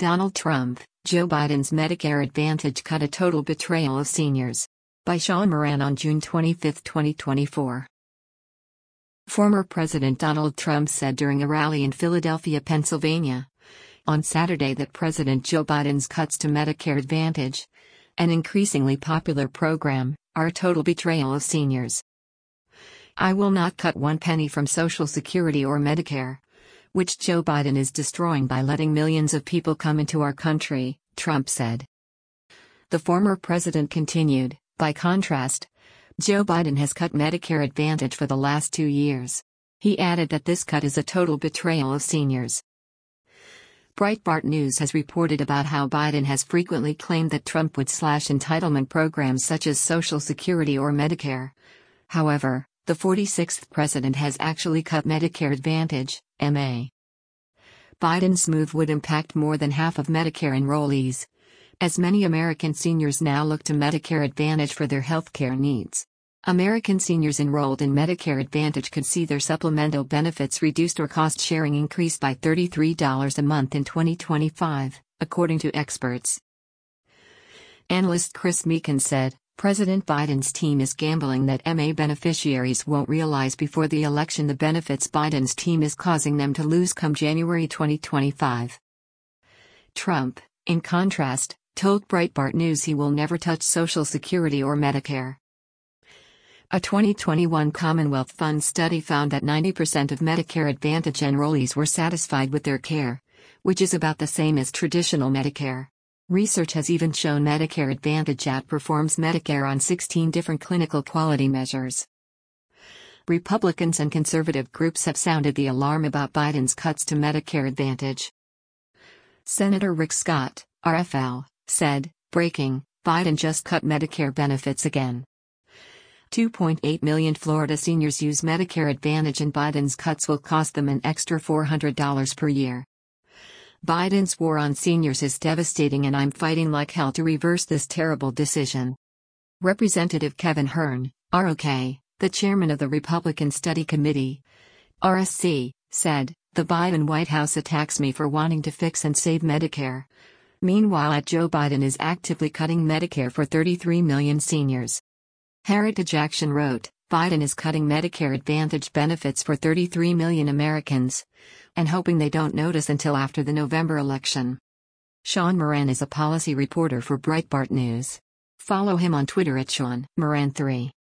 Donald Trump, Joe Biden's Medicare Advantage cut a total betrayal of seniors. By Sean Moran on June 25, 2024. Former President Donald Trump said during a rally in Philadelphia, Pennsylvania, on Saturday that President Joe Biden's cuts to Medicare Advantage, an increasingly popular program, are a total betrayal of seniors. "I will not cut one penny from Social Security or Medicare, which Joe Biden is destroying by letting millions of people come into our country," Trump said. The former president continued, "By contrast, Joe Biden has cut Medicare Advantage for the last 2 years." He added that this cut is a total betrayal of seniors. Breitbart News has reported about how Biden has frequently claimed that Trump would slash entitlement programs such as Social Security or Medicare. However, the 46th president has actually cut Medicare Advantage, MA. Biden's move would impact more than half of Medicare enrollees, as many American seniors now look to Medicare Advantage for their healthcare needs. American seniors enrolled in Medicare Advantage could see their supplemental benefits reduced or cost sharing increased by $33 a month in 2025, according to experts. Analyst Chris Meekin said, "President Biden's team is gambling that MA beneficiaries won't realize before the election the benefits Biden's team is causing them to lose come January 2025. Trump, in contrast, told Breitbart News he will never touch Social Security or Medicare. A 2021 Commonwealth Fund study found that 90% of Medicare Advantage enrollees were satisfied with their care, which is about the same as traditional Medicare. Research has even shown Medicare Advantage outperforms Medicare on 16 different clinical quality measures." Republicans and conservative groups have sounded the alarm about Biden's cuts to Medicare Advantage. Senator Rick Scott, RFL, said, "Breaking, Biden just cut Medicare benefits again." 2.8 million Florida seniors use Medicare Advantage, and Biden's cuts will cost them an extra $400 per year. "Biden's war on seniors is devastating, and I'm fighting like hell to reverse this terrible decision." Representative Kevin Hern, ROK, the chairman of the Republican Study Committee, RSC, said, "The Biden White House attacks me for wanting to fix and save Medicare. Meanwhile, Joe Biden is actively cutting Medicare for 33 million seniors." Heritage Action wrote, "Biden is cutting Medicare Advantage benefits for 33 million Americans, and hoping they don't notice until after the November election." Sean Moran is a policy reporter for Breitbart News. Follow him on Twitter at Sean Moran3.